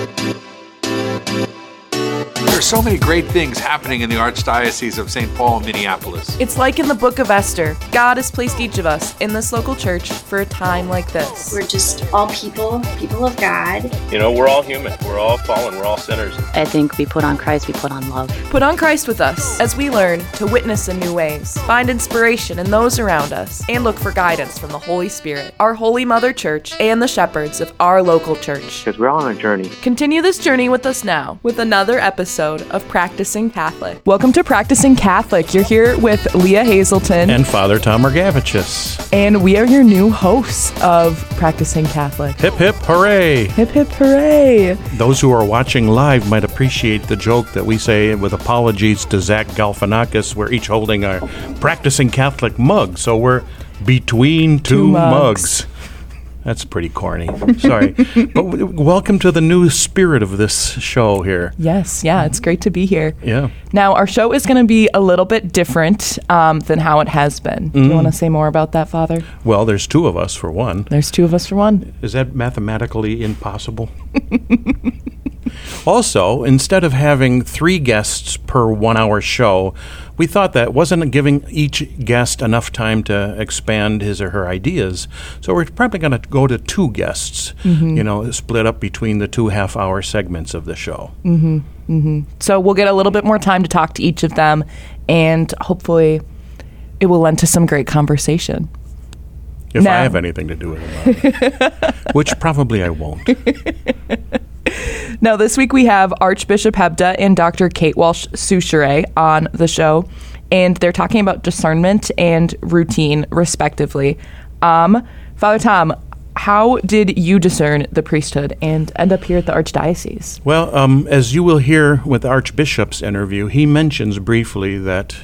There's so many great things happening in the Archdiocese of St. Paul and Minneapolis. It's like in the book of Esther. God has placed each of us in this local church for a time like this. We're just all people of God. You know, we're all human. We're all fallen. We're all sinners. I think we put on Christ, we put on love. Put on Christ with us as we learn to witness in new ways, find inspiration in those around us, and look for guidance from the Holy Spirit, our Holy Mother Church, and the shepherds of our local church. Because we're all on a journey. Continue this journey with us now with another episode of Practicing Catholic. Welcome to Practicing Catholic. You're here with Leah Hazelton and Father Tom Margavicius. And we are your new hosts of Practicing Catholic. Hip hip hooray! Hip hip hooray! Those who are watching live might appreciate the joke that we say with apologies to Zach Galifianakis. We're each holding our Practicing Catholic mug, so we're between two mugs. That's pretty corny. Sorry. But welcome to the new spirit of this show here. Yes, yeah, it's great to be here. Yeah. Now, our show is going to be a little bit different than how it has been. Do you want to say more about that, Father? Well, there's two of us for one. There's two of us for one. Is that mathematically impossible? Also, instead of having 3 guests per 1 hour show, we thought that wasn't giving each guest enough time to expand his or her ideas. So we're probably going to go to 2 guests, split up between the 2 half-hour segments of the show. So we'll get a little bit more time to talk to each of them, and hopefully it will lend to some great conversation. If I have anything to do with it, which probably I won't. Now, this week we have Archbishop Hebda and Dr. Kate Walsh-Souchere on the show, and they're talking about discernment and routine, respectively. Father Tom, how did you discern the priesthood and end up here at the Archdiocese? Well, as you will hear with the Archbishop's interview, he mentions briefly that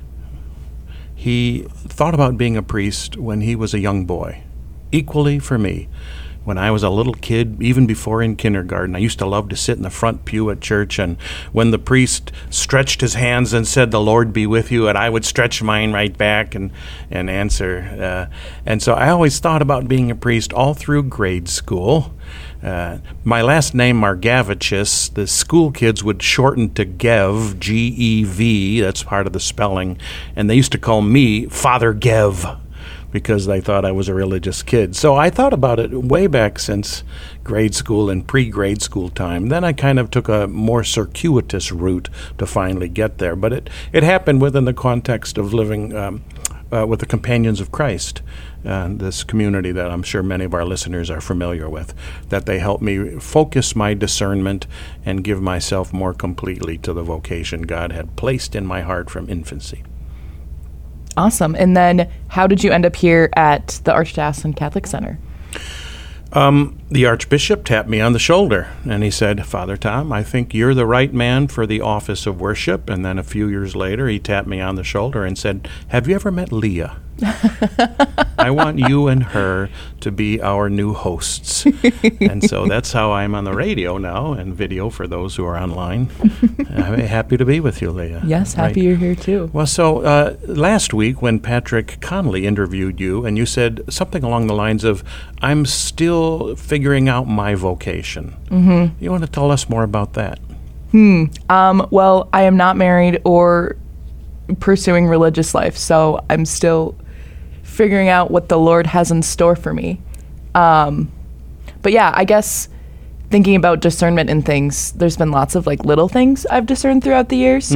he thought about being a priest when he was a young boy. Equally for me. When I was a little kid, even before in kindergarten, I used to love to sit in the front pew at church, and when the priest stretched his hands and said, "The Lord be with you," and I would stretch mine right back and answer. And so I always thought about being a priest all through grade school. My last name, Margavicius, the school kids would shorten to Gev, G-E-V, that's part of the spelling, and they used to call me Father Gev, because they thought I was a religious kid. So I thought about it way back since grade school and pre-grade school time. Then I kind of took a more circuitous route to finally get there. But it happened within the context of living with the Companions of Christ, this community that I'm sure many of our listeners are familiar with, that they helped me focus my discernment and give myself more completely to the vocation God had placed in my heart from infancy. Awesome. And then how did you end up here at the Archdiocesan Catholic Center? The Archbishop tapped me on the shoulder, and he said, "Father Tom, I think you're the right man for the office of worship." And then a few years later, he tapped me on the shoulder and said, "Have you ever met Leah? I want you and her to be our new hosts." And so that's how I'm on the radio now and video for those who are online. I'm happy to be with you, Leah. Yes, happy you're here too. Well, so last week when Patrick Connolly interviewed you, and you said something along the lines of, "I'm still figuring out my vocation." Mm-hmm. You want to tell us more about that? Well, I am not married or pursuing religious life, so I'm still figuring out what the Lord has in store for me. But yeah, I guess thinking about discernment in things, there's been lots of like little things I've discerned throughout the years.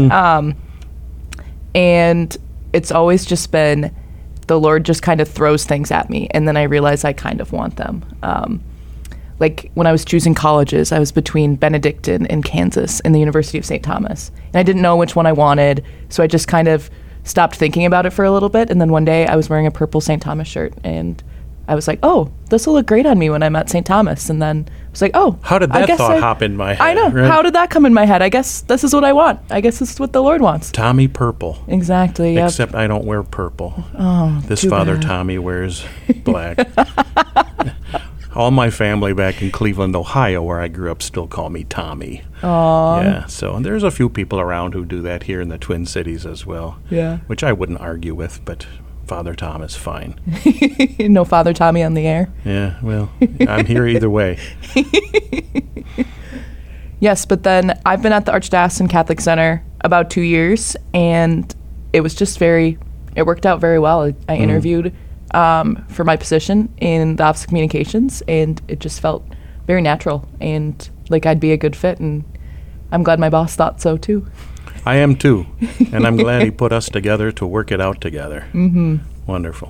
And it's always just been the Lord just kind of throws things at me, and then I realize I kind of want them. Like when I was choosing colleges, I was between Benedictine and Kansas and the University of St. Thomas. And I didn't know which one I wanted, so I just kind of stopped thinking about it for a little bit. And then one day I was wearing a purple St. Thomas shirt, and I was like, oh, this will look great on me when I'm at St. Thomas. And then I was like, oh. How did that thought hop in my head? I know. Right? How did that come in my head? I guess this is what I want. I guess this is what the Lord wants. Tommy purple. Exactly, yep. Except I don't wear purple. Oh, this Father bad. Tommy wears black. All my family back in Cleveland, Ohio, where I grew up, still call me Tommy. Aww. Yeah, so there's a few people around who do that here in the Twin Cities as well. Yeah. Which I wouldn't argue with, but Father Tom is fine. No Father Tommy on the air? Yeah, well, I'm here either way. Yes, but then I've been at the Archdiocesan Catholic Center about 2 years, and it was just it worked out very well. I interviewed for my position in the Office of Communications, and it just felt very natural and like I'd be a good fit, and I'm glad my boss thought so too. I am too, and I'm glad he put us together to work it out together. Wonderful.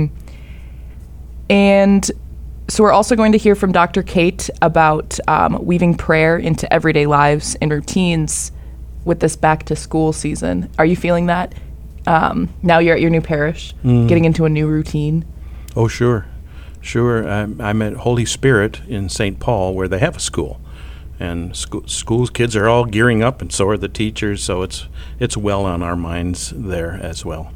And so we're also going to hear from Dr. Kate about weaving prayer into everyday lives and routines with this back to school season. Are you feeling that? Now you're at your new parish, getting into a new routine? Oh, sure. I'm at Holy Spirit in St. Paul, where they have a school. And schools, kids are all gearing up, and so are the teachers, so it's well on our minds there as well.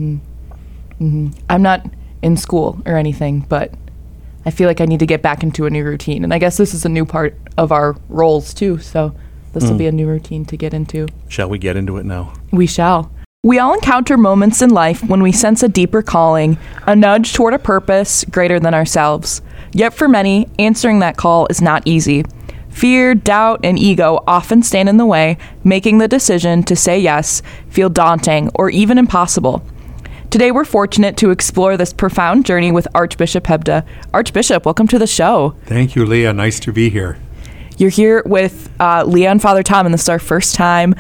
I'm not in school or anything, but I feel like I need to get back into a new routine. And I guess this is a new part of our roles, too, so this will be a new routine to get into. Shall we get into it now? We shall. We all encounter moments in life when we sense a deeper calling, a nudge toward a purpose greater than ourselves. Yet for many, answering that call is not easy. Fear, doubt, and ego often stand in the way, making the decision to say yes feel daunting or even impossible. Today, we're fortunate to explore this profound journey with Archbishop Hebda. Archbishop, welcome to the show. Thank you, Leah. Nice to be here. You're here with Leah and Father Tom, and this is our first time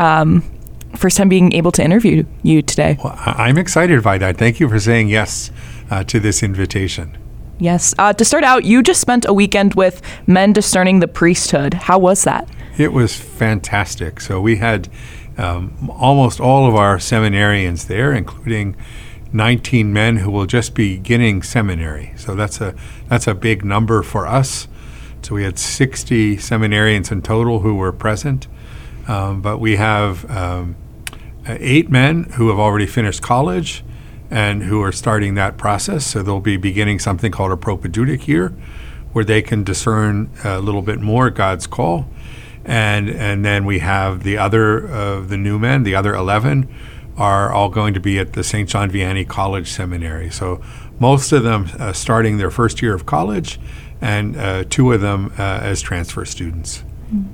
being able to interview you today. Well, I'm excited by that. Thank you for saying yes to this invitation. Yes. To start out, you just spent a weekend with men discerning the priesthood. How was that? It was fantastic. So we had almost all of our seminarians there, including 19 men who will just be beginning seminary. So that's a big number for us. So we had 60 seminarians in total who were present. But we have 8 men who have already finished college and who are starting that process. So they'll be beginning something called a propedeutic year, where they can discern a little bit more God's call. And then we have the new men, the other 11, are all going to be at the St. John Vianney College Seminary. So most of them starting their first year of college, and 2 of them as transfer students.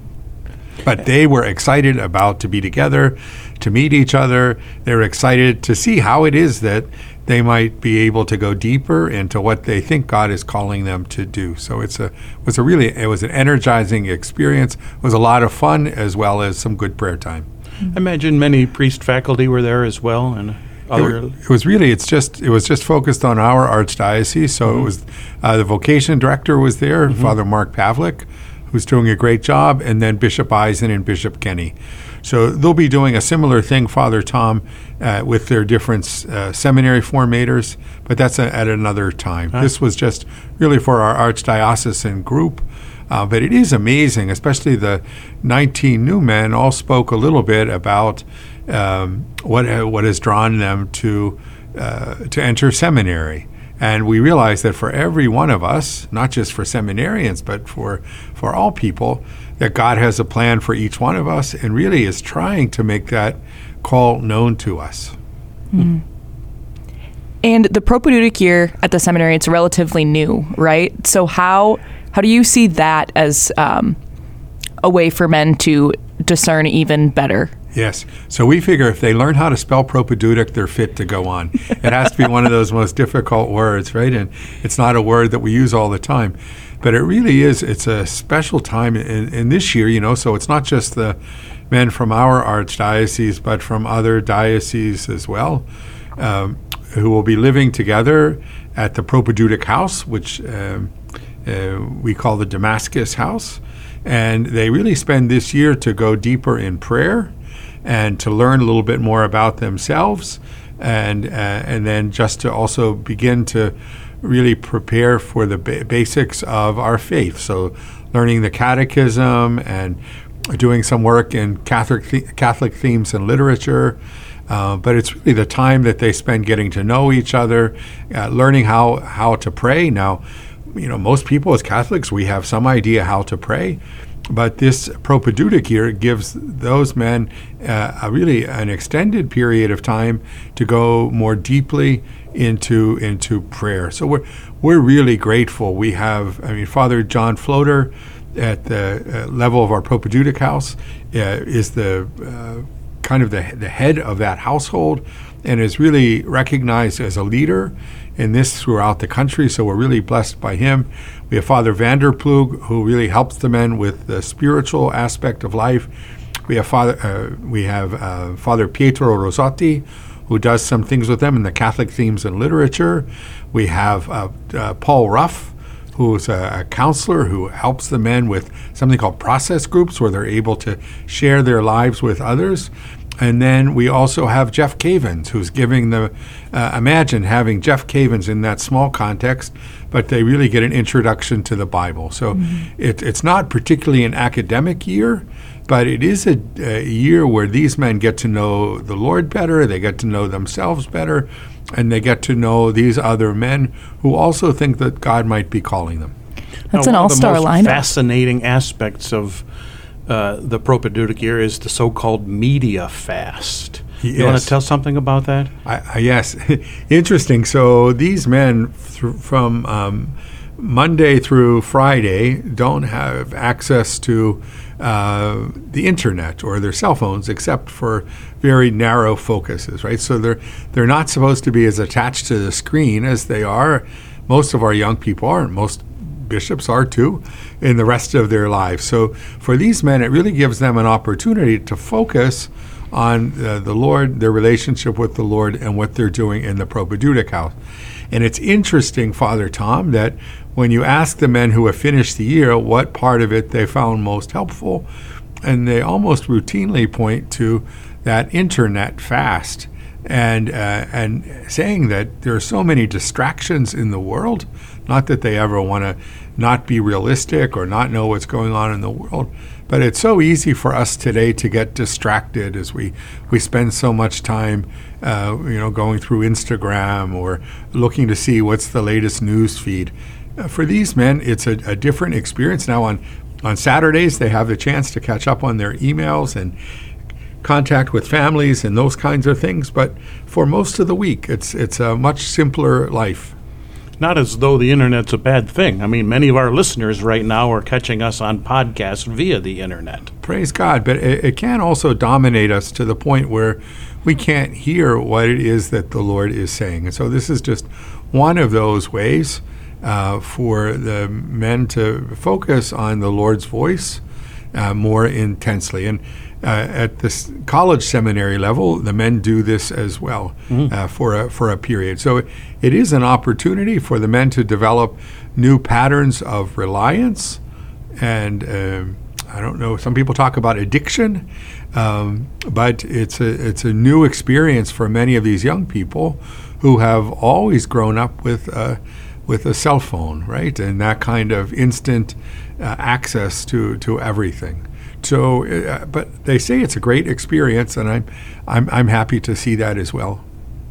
But they were excited to be together, to meet each other. They were excited to see how it is that they might be able to go deeper into what they think God is calling them to do. So it was an energizing experience. It was a lot of fun, as well as some good prayer time. I imagine many priest faculty were there as well, and it was just focused on our archdiocese. So it was the vocation director was there, Father Mark Pavlik, who's doing a great job, and then Bishop Eisen and Bishop Kenny. So they'll be doing a similar thing, Father Tom, with their different seminary formators, but that's at another time. This was just really for our archdiocesan group. But it is amazing, especially the 19 new men all spoke a little bit about what has drawn them to enter seminary. And we realize that for every one of us, not just for seminarians, but for all people, that God has a plan for each one of us and really is trying to make that call known to us. Mm. And the propedeutic year at the seminary, it's relatively new, right? So how do you see that as a way for men to discern even better? Yes. So we figure if they learn how to spell propedeutic, they're fit to go on. It has to be one of those most difficult words, right? And it's not a word that we use all the time. But it really is. It's a special time in this year, so it's not just the men from our archdiocese, but from other dioceses as well, who will be living together at the propedeutic house, which we call the Damascus House. And they really spend this year to go deeper in prayer and to learn a little bit more about themselves, and then just to also begin to really prepare for the basics of our faith. So learning the catechism and doing some work in Catholic themes and literature. But it's really the time that they spend getting to know each other, learning how to pray. Now, most people as Catholics, we have some idea how to pray. But this propedeutic year gives those men really an extended period of time to go more deeply into prayer. So we're really grateful. We have, Father John Floater at the level of our propedeutic house, is the kind of the head of that household, and is really recognized as a leader in this throughout the country. So we're really blessed by him. We have Father Vanderplug, who really helps the men with the spiritual aspect of life. We have Father Pietro Rosotti, who does some things with them in the Catholic themes and literature. We have Paul Ruff, who is a counselor who helps the men with something called process groups, where they're able to share their lives with others. And then we also have Jeff Cavins, who's giving imagine having Jeff Cavins in that small context, but they really get an introduction to the Bible. So it's not particularly an academic year, but it is a year where these men get to know the Lord better, they get to know themselves better, and they get to know these other men who also think that God might be calling them. That's an all-star lineup. One of the most fascinating aspects of the propedeutic year is the so-called media fast. Yes. You want to tell something about that? Yes. Interesting. So these men from Monday through Friday don't have access to the internet or their cell phones, except for very narrow focuses, right? So they're not supposed to be as attached to the screen as they are. Most of our young people aren't. Most bishops are too in the rest of their lives. So for these men, it really gives them an opportunity to focus on the Lord, their relationship with the Lord, and what they're doing in the propedeutic house. And it's interesting, Father Tom, that when you ask the men who have finished the year what part of it they found most helpful, and they almost routinely point to that internet fast, and saying that there are so many distractions in the world, not that they ever want to not be realistic or not know what's going on in the world, but it's so easy for us today to get distracted as we spend so much time going through Instagram or looking to see what's the latest news feed. For these men, it's a different experience. Now on Saturdays, they have the chance to catch up on their emails and contact with families and those kinds of things, but for most of the week, it's a much simpler life. Not as though the internet's a bad thing. I mean, many of our listeners right now are catching us on podcasts via the internet. Praise God, but it can also dominate us to the point where we can't hear what it is that the Lord is saying. And so this is just one of those ways for the men to focus on the Lord's voice more intensely. And at this college seminary level, the men do this as well for a period. So it is an opportunity for the men to develop new patterns of reliance. And I don't know, some people talk about addiction, but it's a new experience for many of these young people who have always grown up with a cell phone, right? And that kind of instant access to everything. So, but they say it's a great experience, and I'm happy to see that as well.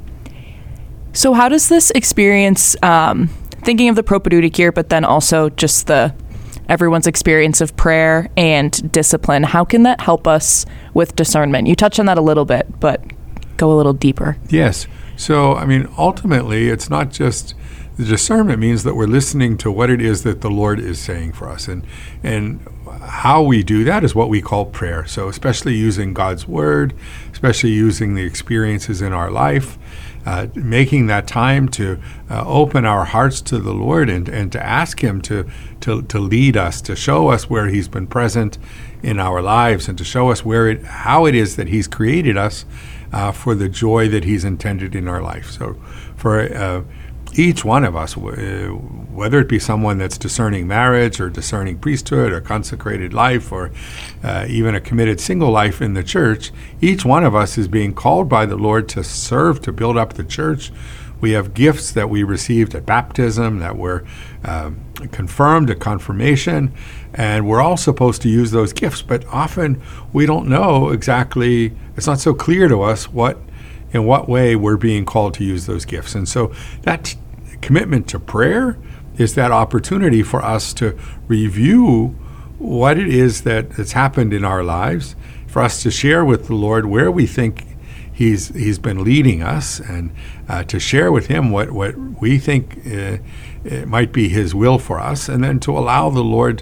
So, how does this experience, thinking of the propedeutic year, but then also just everyone's experience of prayer and discipline, how can that help us with discernment? You touched on that a little bit, but go a little deeper. Yes. So, I mean, ultimately, it's not just the discernment means that we're listening to what it is that the Lord is saying for us, and how we do that is what we call prayer. So especially using God's word, especially using the experiences in our life, making that time to open our hearts to the Lord and to ask him to lead us, to show us where he's been present in our lives, and to show us how it is that he's created us for the joy that he's intended in our life. So for each one of us, whether it be someone that's discerning marriage or discerning priesthood or consecrated life or even a committed single life in the church, each one of us is being called by the Lord to serve, to build up the church. We have gifts that we received at baptism, that were confirmed at confirmation, and we're all supposed to use those gifts, but often we don't know exactly, it's not so clear to us in what way we're being called to use those gifts. And so that commitment to prayer is that opportunity for us to review what it is that's happened in our lives, for us to share with the Lord where we think He's been leading us, and to share with him what we think it might be his will for us, and then to allow the Lord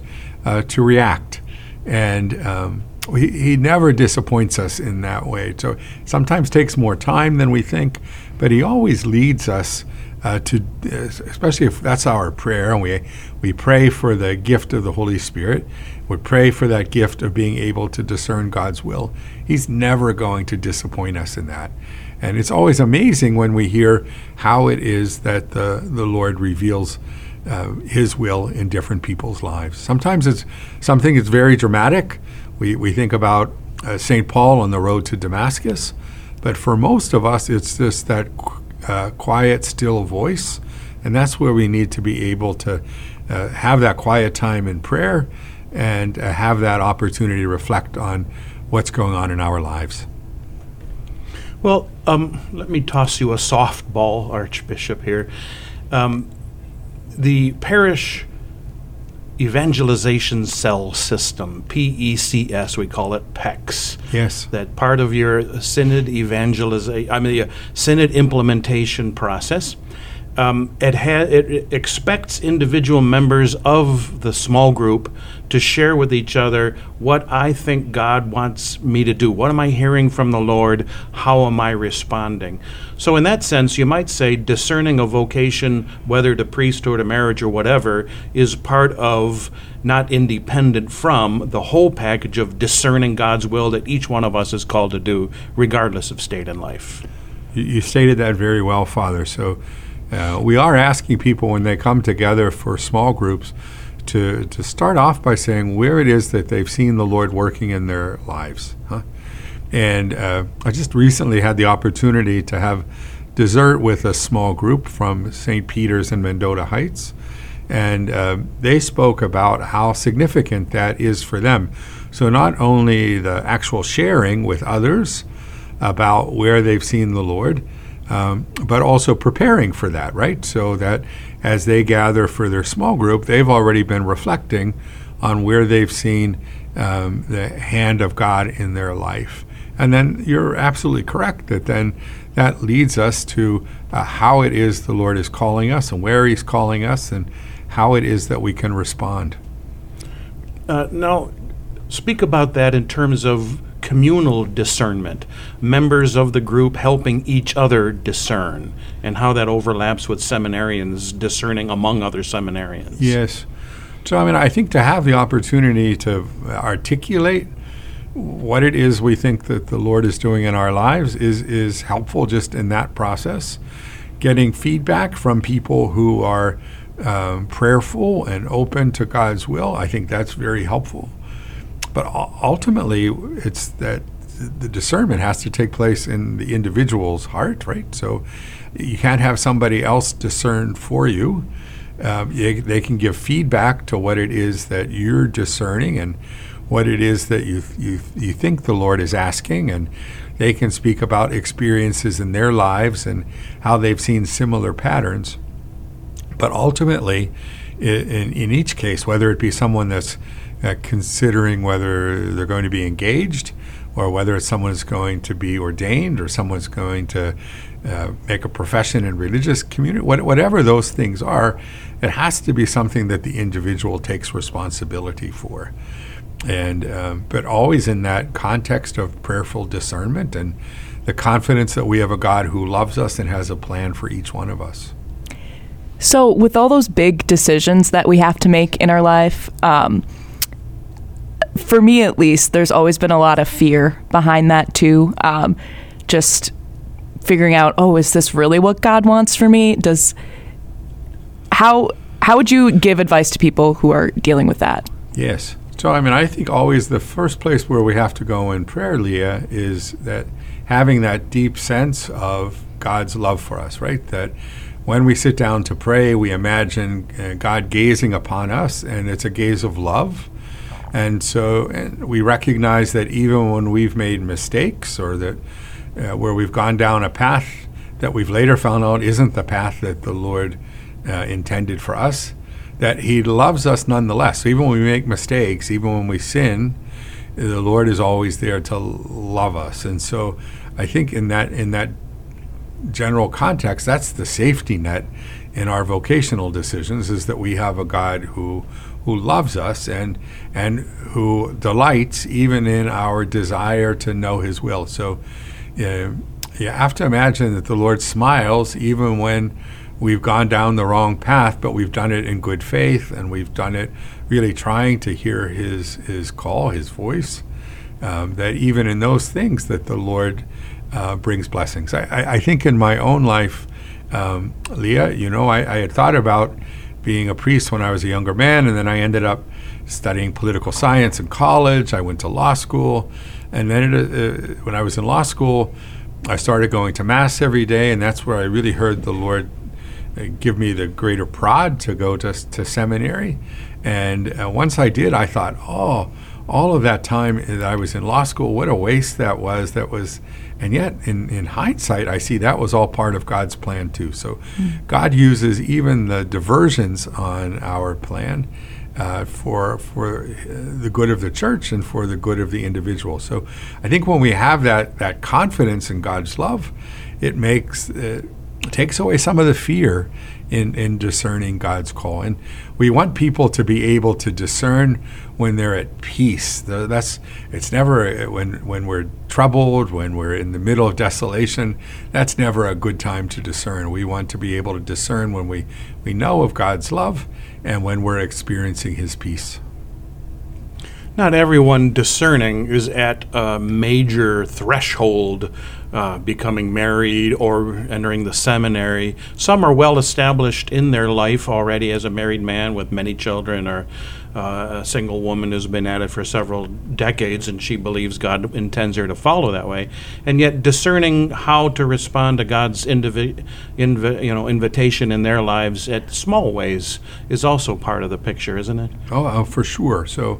to react. And he never disappoints us in that way. So sometimes takes more time than we think, but he always leads us to, especially if that's our prayer, and we pray for the gift of the Holy Spirit. We pray for that gift of being able to discern God's will. He's never going to disappoint us in that. And it's always amazing when we hear how it is that the Lord reveals his will in different people's lives. Sometimes it's something that's very dramatic. We think about St. Paul on the road to Damascus, but for most of us, it's just that quiet, still voice, and that's where we need to be able to have that quiet time in prayer and have that opportunity to reflect on what's going on in our lives. Well, let me toss you a softball, Archbishop, here. The parish evangelization cell system, PECS, we call it PECS. Yes. That part of your synod synod implementation process. It expects individual members of the small group to share with each other what I think God wants me to do. What am I hearing from the Lord? How am I responding? So in that sense, you might say discerning a vocation, whether to priesthood or marriage or whatever, is part of, not independent from, the whole package of discerning God's will that each one of us is called to do, regardless of state in life. You stated that very well, Father. So we are asking people when they come together for small groups to start off by saying where it is that they've seen the Lord working in their lives. And I just recently had the opportunity to have dessert with a small group from St. Peter's in Mendota Heights. And they spoke about how significant that is for them. So not only the actual sharing with others about where they've seen the Lord, but also preparing for that, right? So that as they gather for their small group, they've already been reflecting on where they've seen the hand of God in their life. And then you're absolutely correct that then that leads us to how it is the Lord is calling us and where he's calling us and how it is that we can respond. Now, speak about that in terms of communal discernment, members of the group helping each other discern, and how that overlaps with seminarians discerning among other seminarians. Yes. So, I think to have the opportunity to articulate what it is we think that the Lord is doing in our lives is helpful just in that process. Getting feedback from people who are prayerful and open to God's will, I think that's very helpful. But ultimately, it's that the discernment has to take place in the individual's heart, right? So you can't have somebody else discern for you. They can give feedback to what it is that you're discerning and what it is that you think the Lord is asking, and they can speak about experiences in their lives and how they've seen similar patterns. But ultimately, in each case, whether it be someone that's considering whether they're going to be engaged, or whether it's someone who's going to be ordained, or someone's going to make a profession in religious community, whatever those things are, it has to be something that the individual takes responsibility for. And but always in that context of prayerful discernment and the confidence that we have a God who loves us and has a plan for each one of us. So with all those big decisions that we have to make in our life, for me at least, there's always been a lot of fear behind that too. Just figuring out, is this really what God wants for me? How would you give advice to people who are dealing with that? Yes. So, I think always the first place where we have to go in prayer, Leah, is that having that deep sense of God's love for us, right? That when we sit down to pray, we imagine God gazing upon us, and it's a gaze of love. And so we recognize that even when we've made mistakes, or that where we've gone down a path that we've later found out isn't the path that the Lord intended for us, that he loves us nonetheless. So even when we make mistakes, even when we sin, the Lord is always there to love us. And so I think in that general context, that's the safety net in our vocational decisions, is that we have a God who who loves us and who delights even in our desire to know his will. So you have to imagine that the Lord smiles even when we've gone down the wrong path, but we've done it in good faith, and we've done it really trying to hear his call, his voice, that even in those things that the Lord brings blessings. I think in my own life, Leah, I had thought about being a priest when I was a younger man, and then I ended up studying political science in college. I went to law school, and then when I was in law school, I started going to Mass every day, and that's where I really heard the Lord give me the greater prod to go to seminary. And once I did, I thought, all of that time that I was in law school, what a waste that was. And yet, in hindsight, I see that was all part of God's plan too. So God uses even the diversions on our plan for the good of the church and for the good of the individual. So I think when we have that confidence in God's love, it takes away some of the fear in discerning God's call. And we want people to be able to discern when they're at peace. It's never when we're troubled, when we're in the middle of desolation. That's never a good time to discern. We want to be able to discern when we know of God's love and when we're experiencing his peace. Not everyone discerning is at a major threshold, becoming married or entering the seminary. Some are well established in their life already as a married man with many children, or a single woman who's been at it for several decades and she believes God intends her to follow that way. And yet discerning how to respond to God's invitation in their lives at small ways is also part of the picture, isn't it? Oh, for sure. So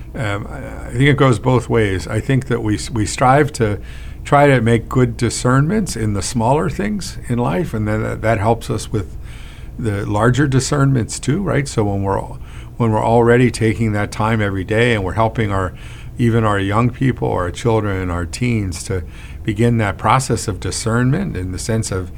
I think it goes both ways. I think that we strive to try to make good discernments in the smaller things in life, and then that helps us with the larger discernments too, right? So when we're already taking that time every day and we're helping even our young people, our children, and our teens to begin that process of discernment in the sense of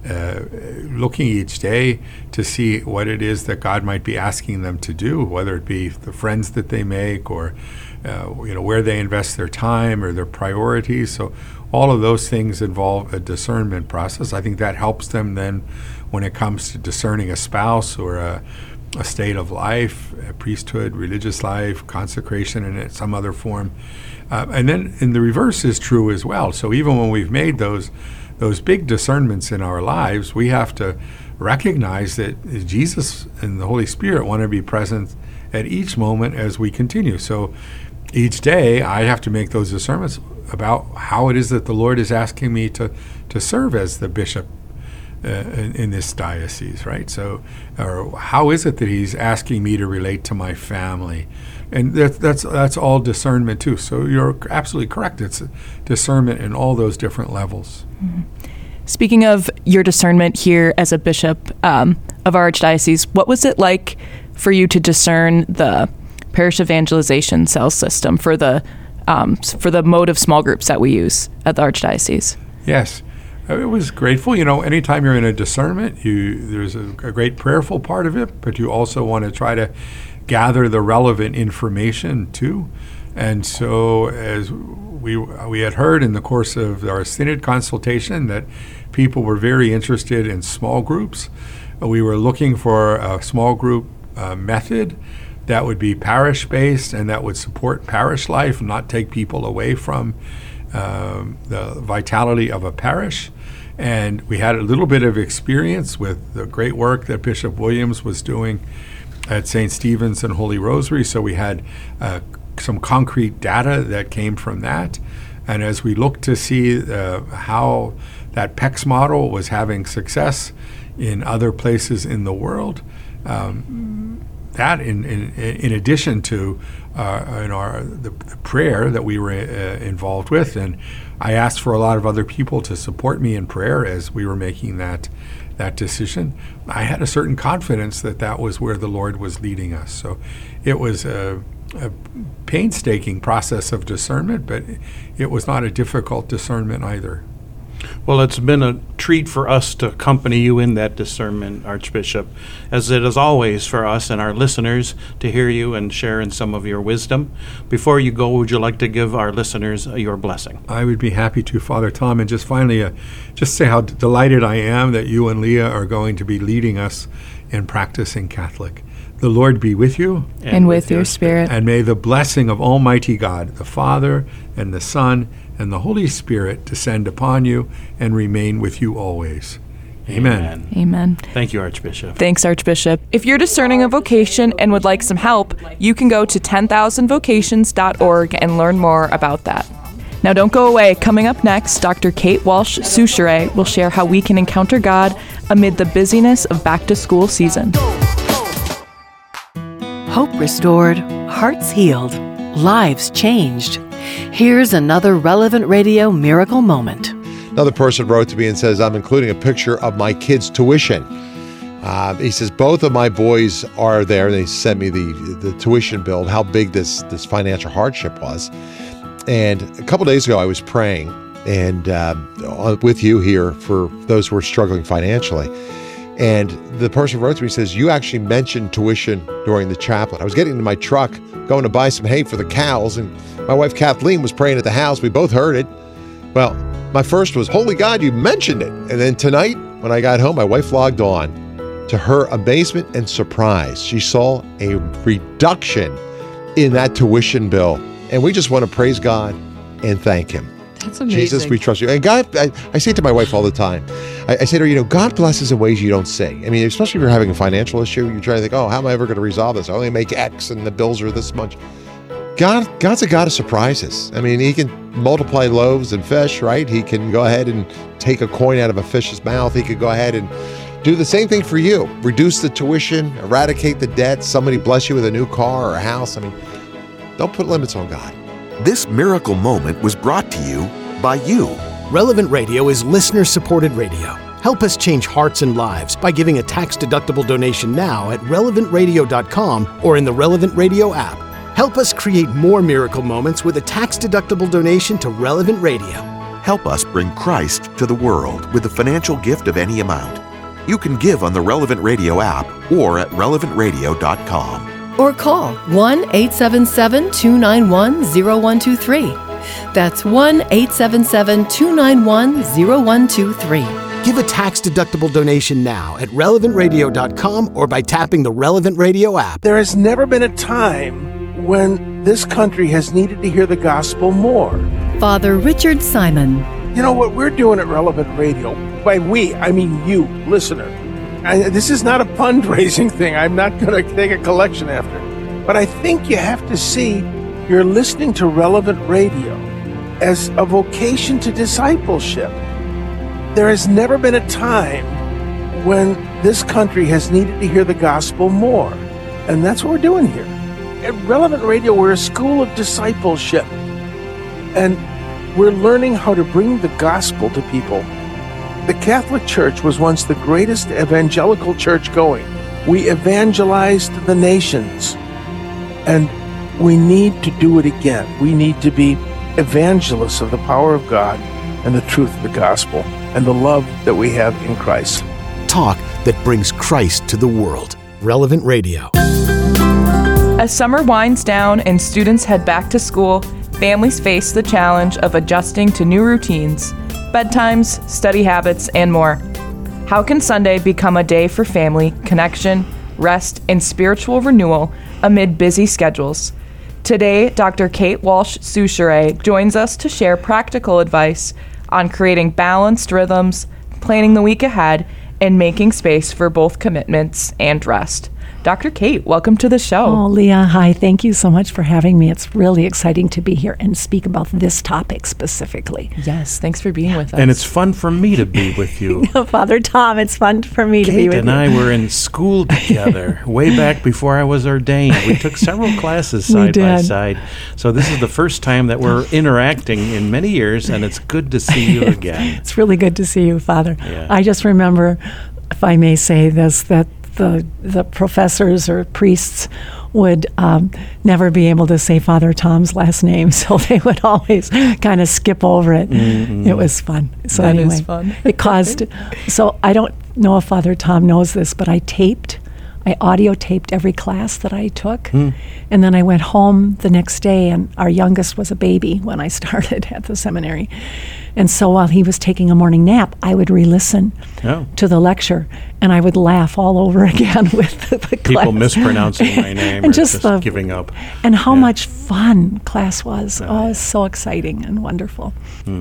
looking each day to see what it is that God might be asking them to do, whether it be the friends that they make or where they invest their time or their priorities. So all of those things involve a discernment process. I think that helps them then when it comes to discerning a spouse or a state of life, a priesthood, religious life, consecration in some other form. And then in the reverse is true as well. So even when we've made those big discernments in our lives, we have to recognize that Jesus and the Holy Spirit want to be present at each moment as we continue. So each day I have to make those discernments about how it is that the Lord is asking me to serve as the bishop in this diocese, right? So, or how is it that he's asking me to relate to my family? And that's all discernment too. So you're absolutely correct. It's discernment in all those different levels. Mm-hmm. Speaking of your discernment here as a bishop of our archdiocese, what was it like for you to discern the parish evangelization cell system for the mode of small groups that we use at the archdiocese? Yes. It was grateful. Anytime you're in a discernment, there's a great prayerful part of it, but you also want to try to gather the relevant information too. And so as we had heard in the course of our synod consultation that people were very interested in small groups. We were looking for a small group method that would be parish-based and that would support parish life and not take people away from the vitality of a parish. And we had a little bit of experience with the great work that Bishop Williams was doing at St. Stephen's and Holy Rosary. So we had some concrete data that came from that. And as we looked to see how that PECS model was having success in other places in the world, that in addition to the prayer that we were involved with, and I asked for a lot of other people to support me in prayer as we were making that decision. I had a certain confidence that was where the Lord was leading us. So it was a painstaking process of discernment, but it was not a difficult discernment either. Well, it's been a treat for us to accompany you in that discernment, Archbishop, as it is always for us and our listeners to hear you and share in some of your wisdom. Before you go, would you like to give our listeners your blessing? I would be happy to, Father Tom. And just finally, just say how delighted I am that you and Leah are going to be leading us in practicing Catholic. The Lord be with you. And with your spirit. And may the blessing of Almighty God, the Father and the Son and the Holy Spirit descend upon you and remain with you always. Amen. Amen. Thank you, Archbishop. Thanks, Archbishop. If you're discerning a vocation and would like some help, you can go to 10,000vocations.org and learn more about that. Now don't go away. Coming up next, Dr. Kate Walsh-Soucheray will share how we can encounter God amid the busyness of back-to-school season. Hope restored, hearts healed, lives changed. Here's another Relevant Radio miracle moment. Another person wrote to me and says, I'm including a picture of my kids' tuition. He says, both of my boys are there. They sent me the tuition bill, how big this financial hardship was. And a couple days ago, I was praying and with you here for those who are struggling financially. And the person wrote to me says, you actually mentioned tuition during the chaplet. I was getting into my truck, going to buy some hay for the cows, and my wife Kathleen was praying at the house. We both heard it. Well, my first was, holy God, you mentioned it. And then tonight, when I got home, my wife logged on. To her amazement and surprise, she saw a reduction in that tuition bill. And we just want to praise God and thank Him. That's amazing. Jesus, we trust you. And God, I say to my wife all the time, I say to her, God blesses in ways you don't see. I mean, especially if you're having a financial issue, you're trying to think, how am I ever going to resolve this? I only make X and the bills are this much. God's a God of surprises. I mean, He can multiply loaves and fish, right? He can go ahead and take a coin out of a fish's mouth. He could go ahead and do the same thing for you. Reduce the tuition, eradicate the debt, somebody bless you with a new car or a house. I mean, don't put limits on God. This miracle moment was brought to you by you. Relevant Radio is listener-supported radio. Help us change hearts and lives by giving a tax-deductible donation now at relevantradio.com or in the Relevant Radio app. Help us create more miracle moments with a tax-deductible donation to Relevant Radio. Help us bring Christ to the world with a financial gift of any amount. You can give on the Relevant Radio app or at relevantradio.com. Or call 1-877-291-0123. That's 1-877-291-0123. Give a tax-deductible donation now at relevantradio.com or by tapping the Relevant Radio app. There has never been a time when this country has needed to hear the gospel more. Father Richard Simon. You know what we're doing at Relevant Radio? By we, I mean you, listener. This is not a fundraising thing. I'm not going to take a collection after. But I think you have to see you're listening to Relevant Radio as a vocation to discipleship. There has never been a time when this country has needed to hear the gospel more. And that's what we're doing here. At Relevant Radio, we're a school of discipleship. And we're learning how to bring the gospel to people. The Catholic Church was once the greatest evangelical church going. We evangelized the nations. And we need to do it again. We need to be evangelists of the power of God and the truth of the gospel and the love that we have in Christ. Talk that brings Christ to the world. Relevant Radio. As summer winds down and students head back to school, families face the challenge of adjusting to new routines, bedtimes, study habits, and more. How can Sunday become a day for family, connection, rest, and spiritual renewal amid busy schedules? Today, Dr. Kate Walsh-Soucheray joins us to share practical advice on creating balanced rhythms, planning the week ahead, and making space for both commitments and rest. Dr. Kate, welcome to the show. Oh, Leah, hi. Thank you so much for having me. It's really exciting to be here and speak about this topic specifically. Yes, thanks for being with us. And it's fun for me to be with you. Father Tom, it's fun for me to be with you. Kate and I were in school together way back before I was ordained. We took several classes side by side. So this is the first time that we're interacting in many years, and it's good to see you again. It's really good to see you, Father. Yeah. I just remember, if I may say this, that the professors or priests would never be able to say Father Tom's last name, so they would always kind of skip over it. Mm-hmm. It was fun. So That anyway, is fun. it caused. So I don't know if Father Tom knows this, but I audio taped every class that I took. And then I went home the next day, and our youngest was a baby when I started at the seminary. And so while he was taking a morning nap, I would re-listen to the lecture, and I would laugh all over again with the class. People mispronouncing my name and or just giving up. And how much fun class was. It was so exciting and wonderful.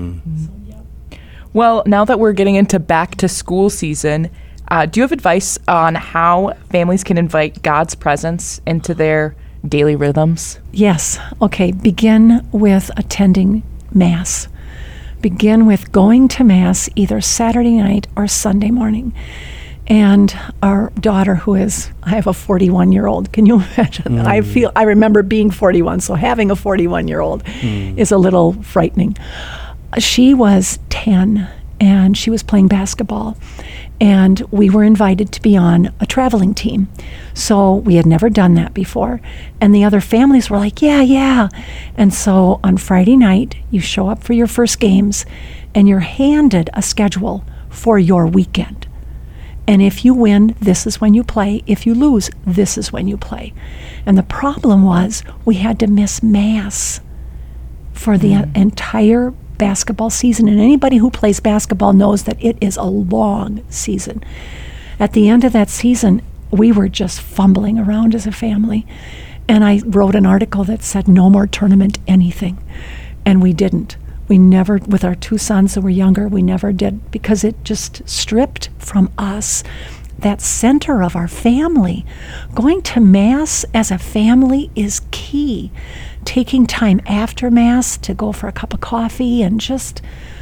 Well, now that we're getting into back to school season, do you have advice on how families can invite God's presence into their daily rhythms? Yes. Okay. Begin with attending Mass. Begin with going to Mass either Saturday night or Sunday morning. And our daughter, I have a 41-year-old. Can you imagine? I remember being 41, so having a 41-year-old is a little frightening. She was 10, and she was playing basketball. And we were invited to be on a traveling team. So we had never done that before. And the other families were like, yeah. And so on Friday night, you show up for your first games, and you're handed a schedule for your weekend. And if you win, this is when you play. If you lose, this is when you play. And the problem was we had to miss Mass for the entire basketball season, and anybody who plays basketball knows that it is a long season. At the end of that season, we were just fumbling around as a family, and I wrote an article that said no more tournament anything, and we didn't. We never, with our two sons that were younger, we never did, because it just stripped from us that center of our family. Going to Mass as a family is key. Taking time after Mass to go for a cup of coffee and just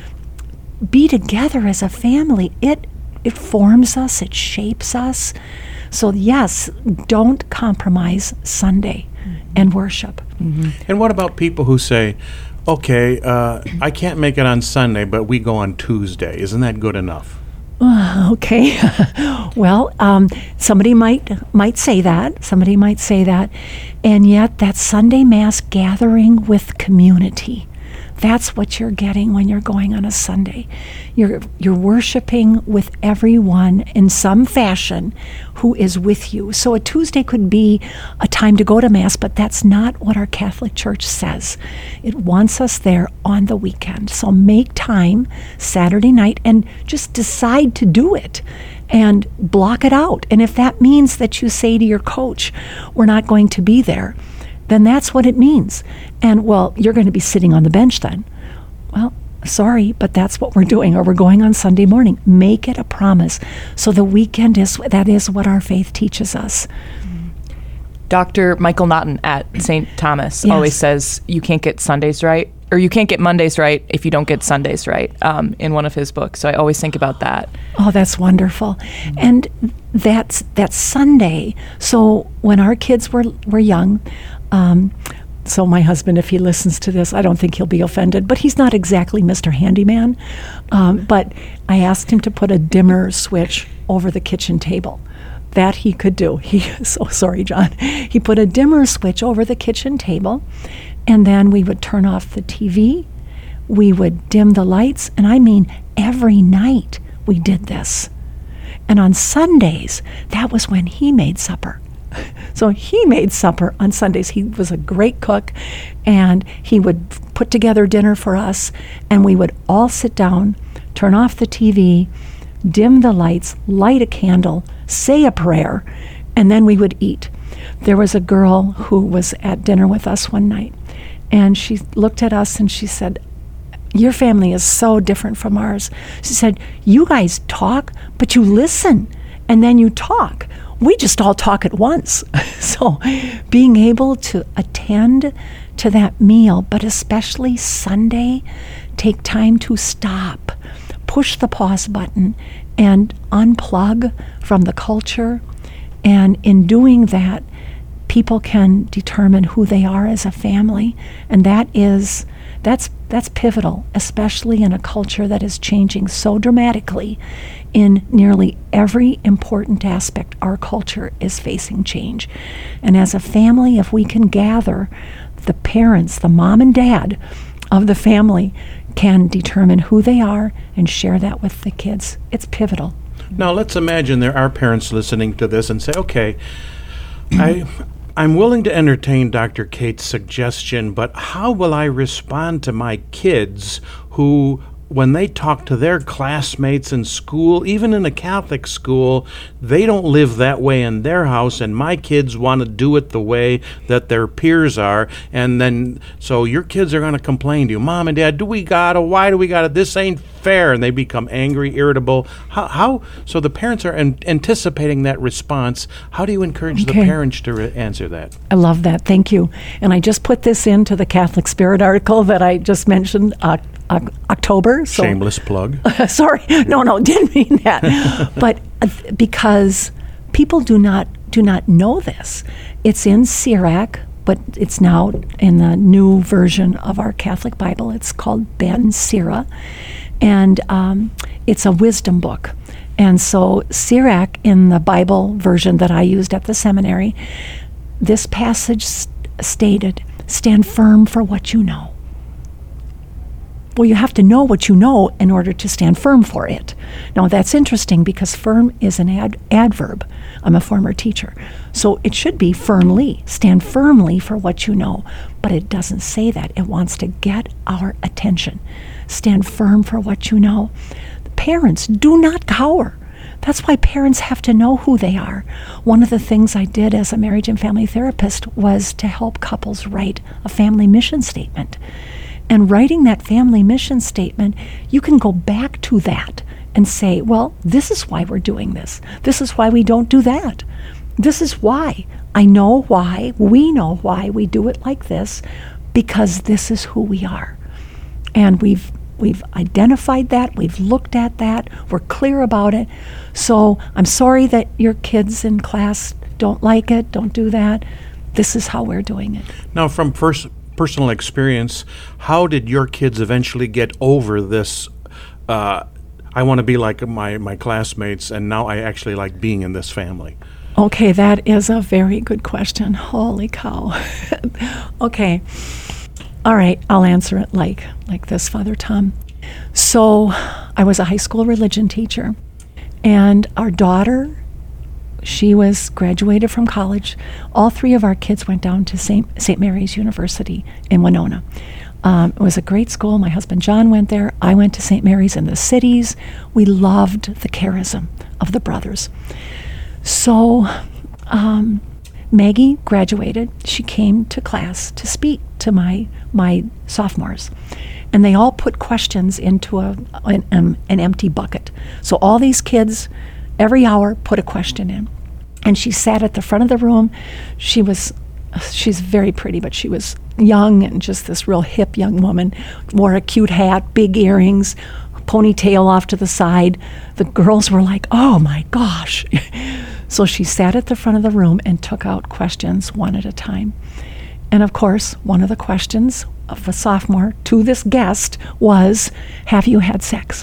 be together as a family. It forms us, it shapes us. So yes, don't compromise Sunday and worship. And what about people who say, okay, I can't make it on Sunday, but we go on Tuesday. Isn't that good enough? Okay. Well, somebody might say that. Somebody might say that. And yet that Sunday Mass gathering with community, that's what you're getting when you're going on a Sunday. You're worshiping with everyone in some fashion who is with you. So a Tuesday could be a time to go to Mass, but that's not what our Catholic Church says. It wants us there on the weekend. So make time Saturday night and just decide to do it and block it out. And if that means that you say to your coach, we're not going to be there, then that's what it means. And, well, you're going to be sitting on the bench then. Well, sorry, but that's what we're doing, or we're going on Sunday morning. Make it a promise. So the weekend that is what our faith teaches us. Dr. Michael Naughton at St. Thomas always says you can't get Sundays right, or you can't get Mondays right if you don't get Sundays right, in one of his books. So I always think about that. Oh, that's wonderful. And that's Sunday. So when our kids were young, so my husband, if he listens to this, I don't think he'll be offended, but he's not exactly Mr. Handyman. But I asked him to put a dimmer switch over the kitchen table. That he could do. So sorry, John. He put a dimmer switch over the kitchen table, and then we would turn off the TV. We would dim the lights, and I mean every night we did this. And on Sundays, that was when he made supper. So he made supper on Sundays. He was a great cook, and he would put together dinner for us, and we would all sit down, turn off the TV, dim the lights, light a candle, say a prayer, and then we would eat. There was a girl who was at dinner with us one night, and she looked at us and she said, "Your family is so different from ours." She said, "You guys talk, but you listen, and then you talk. We just all talk at once." So being able to attend to that meal, but especially Sunday, take time to stop, push the pause button, and unplug from the culture. And in doing that, people can determine who they are as a family. And that is That's pivotal, especially in a culture that is changing so dramatically. In nearly every important aspect, our culture is facing change. And as a family, if we can gather, the parents, the mom and dad of the family can determine who they are and share that with the kids. It's pivotal. Now, let's imagine there are parents listening to this and say, okay, I'm willing to entertain Dr. Kate's suggestion, but how will I respond to my kids who, when they talk to their classmates in school, even in a Catholic school, they don't live that way in their house, and my kids want to do it the way that their peers are, and then, so your kids are going to complain to you, Mom and Dad, why do we gotta, this ain't fair, and they become angry, irritable. How so the parents are anticipating that response. How do you encourage the parents to answer that? I love that, thank you. And I just put this into the Catholic Spirit article that I just mentioned, October. So, shameless plug. Sorry, no, didn't mean that. But because people do not know this, it's in Sirach, but it's now in the new version of our Catholic Bible. It's called Ben Sira, and it's a wisdom book. And so Sirach, in the Bible version that I used at the seminary, this passage stated, "Stand firm for what you know." Well, you have to know what you know in order to stand firm for it. Now, that's interesting because firm is an adverb. I'm a former teacher. So it should be firmly. Stand firmly for what you know. But it doesn't say that. It wants to get our attention. Stand firm for what you know. Parents, do not cower. That's why parents have to know who they are. One of the things I did as a marriage and family therapist was to help couples write a family mission statement. And writing that family mission statement, you can go back to that and say, well, this is why we're doing this. This is why we don't do that. This is why. I know why. We know why we do it like this, because this is who we are. And we've identified that. We've looked at that. We're clear about it. So I'm sorry that your kids in class don't like it, don't do that. This is how we're doing it. Now, from personal experience, how did your kids eventually get over this, I want to be like my classmates, and now I actually like being in this family? Okay, that is a very good question. Holy cow. Okay. All right, I'll answer it like this, Father Tom. So I was a high school religion teacher, and our daughter, she was graduated from college. All three of our kids went down to St. Mary's University in Winona. It was a great school. My husband John went there. I went to St. Mary's in the cities. We loved the charism of the brothers. So Maggie graduated. She came to class to speak to my sophomores. And they all put questions into an empty bucket. So all these kids, every hour, put a question in. And she sat at the front of the room. She's very pretty, but she was young and just this real hip young woman. Wore a cute hat, big earrings, ponytail off to the side. The girls were like, oh my gosh. So she sat at the front of the room and took out questions one at a time. And of course, one of the questions of a sophomore to this guest was, have you had sex?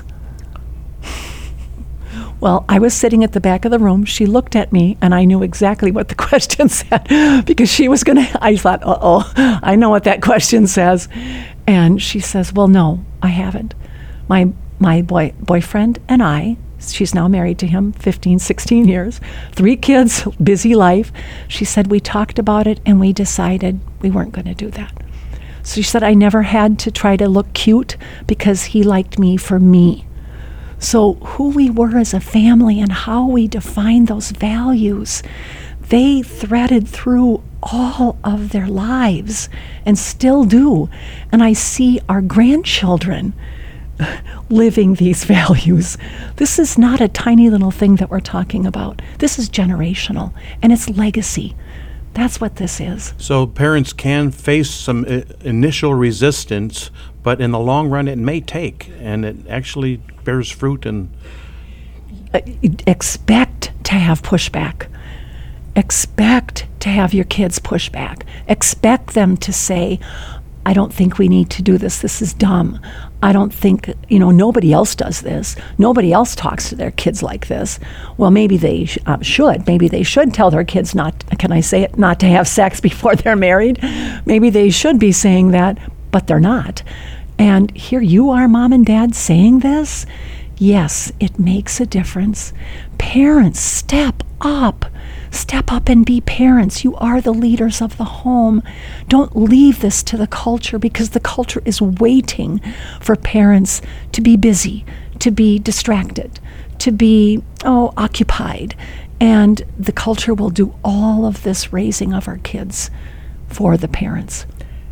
Well, I was sitting at the back of the room. She looked at me, and I knew exactly what the question said because she was going to, I thought, I know what that question says. And she says, well, no, I haven't. My boyfriend and I, she's now married to him 15, 16 years, 3 kids, busy life. She said, we talked about it, and we decided we weren't going to do that. So she said, I never had to try to look cute because he liked me for me. So who we were as a family and how we defined those values, they threaded through all of their lives and still do. And I see our grandchildren living these values. This is not a tiny little thing that we're talking about. This is generational, and it's legacy. That's what this is. So parents can face some initial resistance, but in the long run it may take, and it actually bears fruit. And expect to have pushback. Expect to have your kids push back. Expect them to say, I don't think we need to do this. This is dumb. I don't think, nobody else does this. Nobody else talks to their kids like this. Well, maybe they should. Maybe they should tell their kids not to have sex before they're married. Maybe they should be saying that, but they're not. And here you are, Mom and Dad, saying this. Yes, it makes a difference. Parents, step up. Step up and be parents. You are the leaders of the home. Don't leave this to the culture, because the culture is waiting for parents to be busy, to be distracted, to be occupied. And the culture will do all of this raising of our kids for the parents.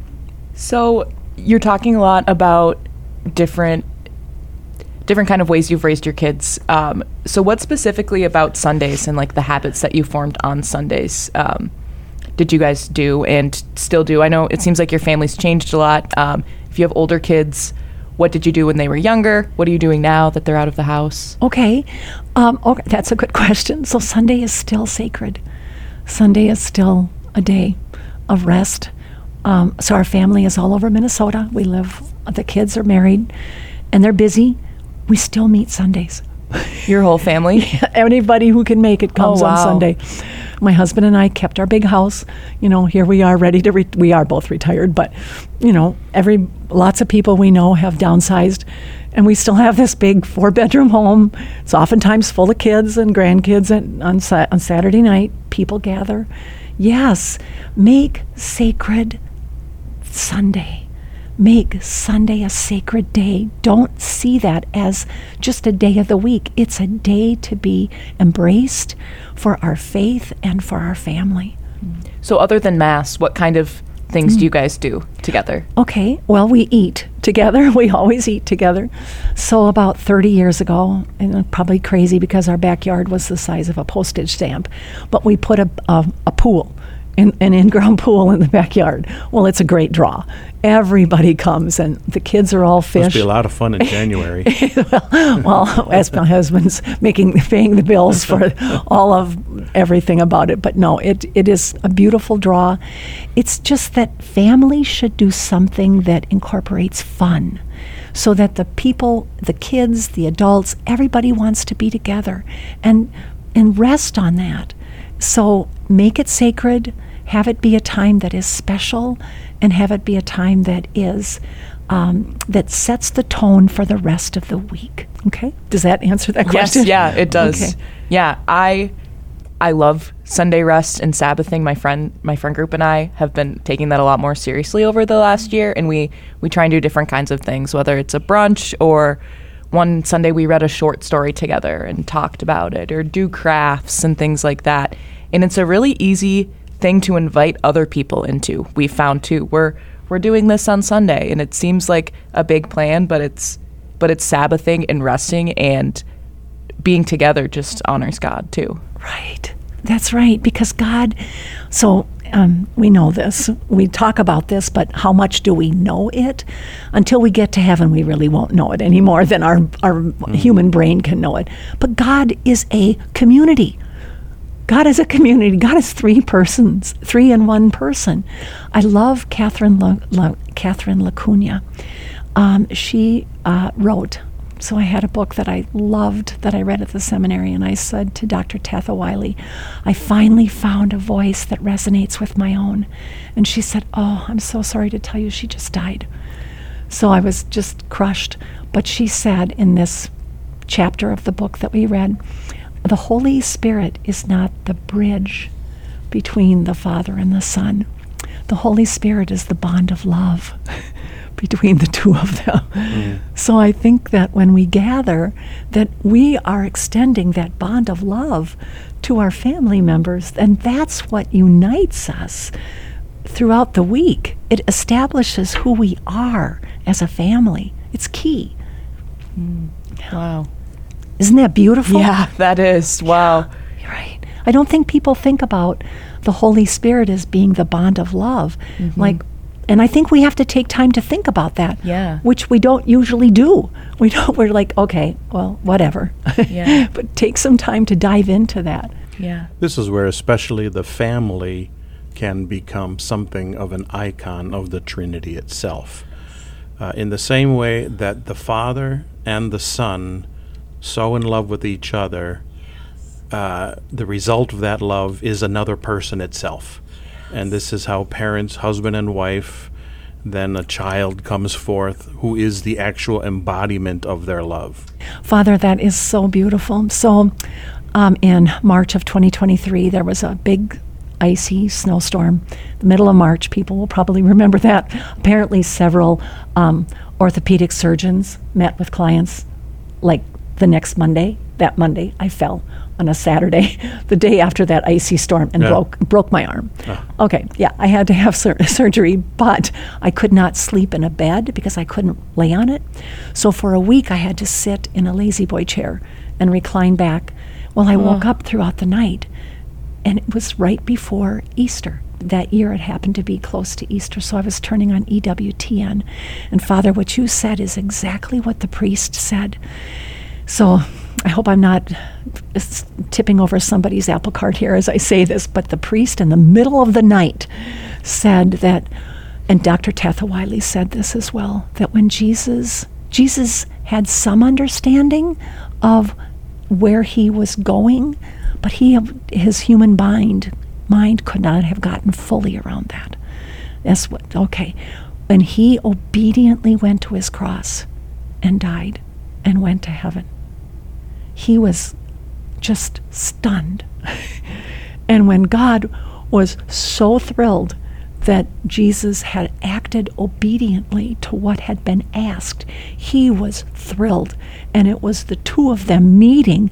So you're talking a lot about different kind of ways you've raised your kids. So what specifically about Sundays and like the habits that you formed on Sundays did you guys do and still do? I know it seems like your family's changed a lot. If you have older kids, what did you do when they were younger? What are you doing now that they're out of the house? Okay, that's a good question. So Sunday is still sacred. Sunday is still a day of rest. So our family is all over Minnesota. The kids are married and they're busy. We still meet Sundays. Your whole family? Yeah, anybody who can make it comes on Sunday. My husband and I kept our big house. Here we are ready to, we are both retired, but, lots of people we know have downsized, and we still have this big 4-bedroom home. It's oftentimes full of kids and grandkids, and on Saturday night, people gather. Yes, make sacred Sunday. Make Sunday a sacred day. Don't see that as just a day of the week. It's a day to be embraced for our faith and for our family. So other than Mass, what kind of things do you guys do together? Okay, well, we eat together. We always eat together. So about 30 years ago, and probably crazy because our backyard was the size of a postage stamp, but we put a pool, an in-ground pool in the backyard. Well, it's a great draw. Everybody comes, and the kids are all fish. Must be a lot of fun in January. well, as my husband's paying the bills for all of everything about it. But no, it is a beautiful draw. It's just that family should do something that incorporates fun, so that the people, the kids, the adults, everybody wants to be together and rest on that. So make it sacred, have it be a time that is special, and have it be a time that is that sets the tone for the rest of the week. Okay? Does that answer that question? Yes, yeah, it does. Okay. Yeah, I love Sunday rest and Sabbathing. My friend group and I have been taking that a lot more seriously over the last year, and we try and do different kinds of things, whether it's a brunch or one Sunday we read a short story together and talked about it, or do crafts and things like that. And it's a really easy thing to invite other people into. We found too. We're doing this on Sunday, and it seems like a big plan, but it's Sabbathing and resting, and being together just honors God too. Right. That's right. Because God, so we know this. We talk about this, but how much do we know it? Until we get to heaven, we really won't know it any more than our human brain can know it. But God is a community. God is a community. God is 3 persons, 3 in 1 person. I love Catherine LaCunha. She wrote, so I had a book that I loved that I read at the seminary, and I said to Dr. Tatha Wiley, I finally found a voice that resonates with my own. And she said, oh, I'm so sorry to tell you, she just died. So I was just crushed. But she said in this chapter of the book that we read, the Holy Spirit is not the bridge between the Father and the Son. The Holy Spirit is the bond of love between the two of them. So I think that when we gather, that we are extending that bond of love to our family members, and that's what unites us throughout the week. It establishes who we are as a family. It's key. Wow. Isn't that beautiful? Yeah, that is. Wow. You're right. I don't think people think about the Holy Spirit as being the bond of love. And I think we have to take time to think about that. Yeah. Which we don't usually do. We're like, okay, well, whatever. Yeah. But take some time to dive into that. Yeah. This is where especially the family can become something of an icon of the Trinity itself. In the same way that the Father and the Son so in love with each other, the result of that love is another person itself. And this is how parents, husband and wife, then a child comes forth who is the actual embodiment of their love. Father, that is so beautiful. So in March of 2023, there was a big icy snowstorm. The middle of March, people will probably remember that. Apparently several orthopedic surgeons met with clients like the next Monday. That Monday, I fell on a Saturday, the day after that icy storm, and broke my arm. Okay, yeah, I had to have surgery, but I could not sleep in a bed because I couldn't lay on it. So for a week, I had to sit in a lazy boy chair and recline back. Well, I woke up throughout the night, and it was right before Easter. That year, it happened to be close to Easter, so I was turning on EWTN. And Father, what you said is exactly what the priest said. So I hope I'm not tipping over somebody's apple cart here as I say this, but the priest in the middle of the night said that, and Dr. Tatha Wiley said this as well, that when Jesus had some understanding of where he was going, but his human mind could not have gotten fully around that. That's what, okay. When he obediently went to his cross and died and went to heaven, he was just stunned. And when God was so thrilled that Jesus had acted obediently to what had been asked, he was thrilled. And it was the two of them meeting,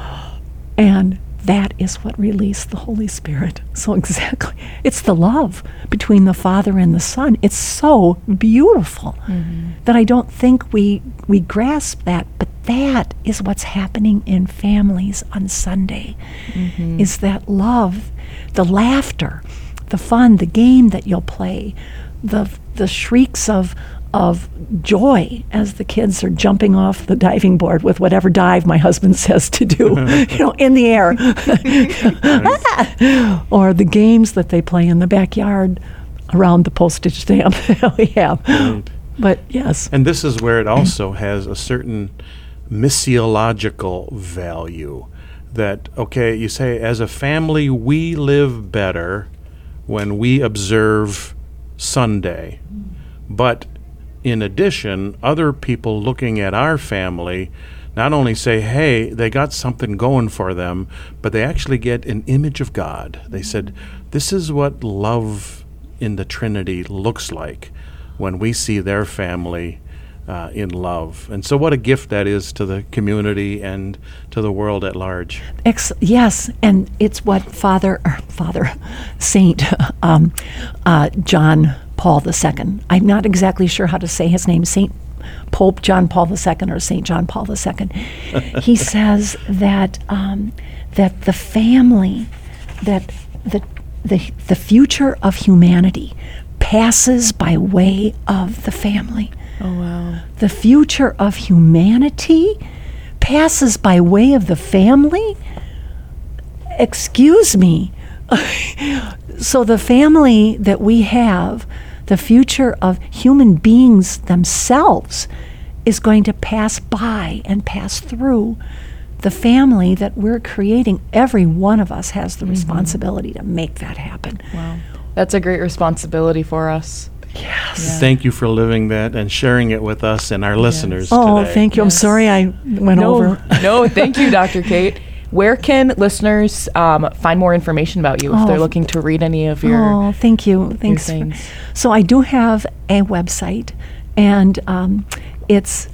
and that is what released the Holy Spirit. So exactly, it's the love between the Father and the Son. It's so beautiful that I don't think we grasp that, but that is what's happening in families on Sunday, is that love, the laughter, the fun, the game that you'll play, the shrieks of joy as the kids are jumping off the diving board with whatever dive my husband says to do, in the air. Or the games that they play in the backyard around the postage stamp that we have. Right. But yes. And this is where it also has a certain missiological value that, okay, you say, as a family, we live better when we observe Sunday. But in addition, other people looking at our family not only say, hey, they got something going for them, but they actually get an image of God. They said, this is what love in the Trinity looks like when we see their family in love. And so what a gift that is to the community and to the world at large. Yes, and it's what Saint John Paul II. I'm not exactly sure how to say his name, Saint Pope John Paul II or Saint John Paul II. He says that that the family, that the future of humanity passes by way of the family. Oh, wow. The future of humanity passes by way of the family? Excuse me. So the family that we have, the future of human beings themselves, is going to pass by and pass through the family that we're creating. Every one of us has the responsibility to make that happen. Wow. That's a great responsibility for us. Yes. Yeah. Thank you for living that and sharing it with us and our listeners today. Oh, thank you. I'm sorry I went over. No, thank you, Dr. Kate. Where can listeners find more information about you if they're looking to read any of your Oh, thank you. Thanks. So I do have a website, and it's